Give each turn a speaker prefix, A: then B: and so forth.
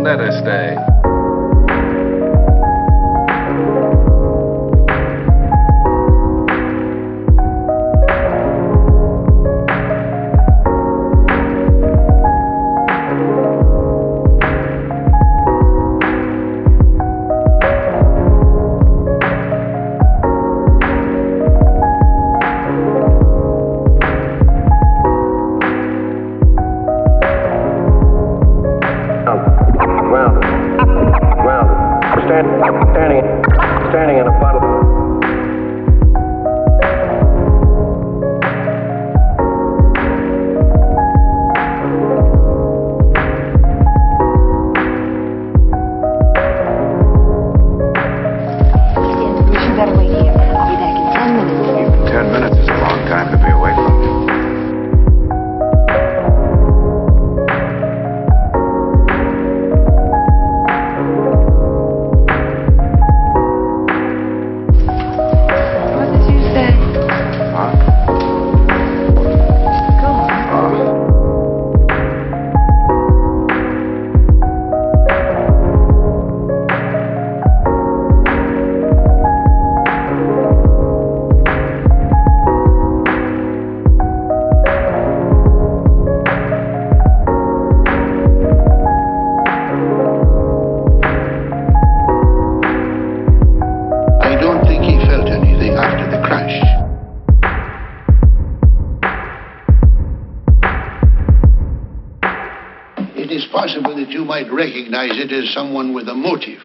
A: let her stay.
B: Standing in a puddle.
C: You better wait here. I'll be back in 10 minutes.
A: 10 minutes is a long time to be away from you.
C: What did you say?
A: Huh?
C: Go on.
D: I don't think he felt anything after the crash. It is possible that you might recognize it as someone with a motive.